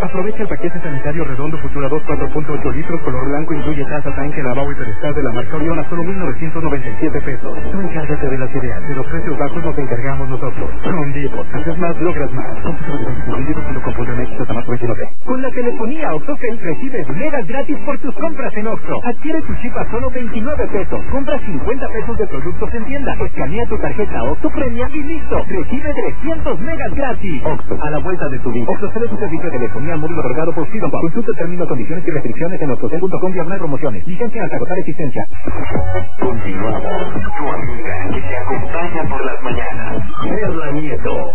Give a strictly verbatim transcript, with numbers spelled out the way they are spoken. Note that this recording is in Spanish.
Aprovecha el paquete sanitario redondo Futura dos cuatro punto ocho litros color blanco, incluye taza, tanque, lavabo y pedestal de la marca Orión a solo mil novecientos noventa y siete pesos. Tú encárgate de las ideas, de los precios bajos nos encargamos nosotros. Home Depot, haces más, logras más. home depot punto com punto m x hasta más veintinueve. Con la telefonía OxoCell recibes megas gratis por tus compras en Oxxo. Adquiere tu chip a solo veintinueve pesos. Compra cincuenta pesos de productos en tienda. Escanea tu tarjeta Oxxo Premia y listo. Recibe trescientos megas gratis. Oxxo, a la vuelta de tu vida. OxoCell es un servicio de telefonía móvil otorgado por Freedom. Consulta términos, condiciones y restricciones en oxocell punto com diagonal promociones. Licencia hasta agotar existencia. Continuamos. Tu amiga que te acompaña por las mañanas. Perla Nieto.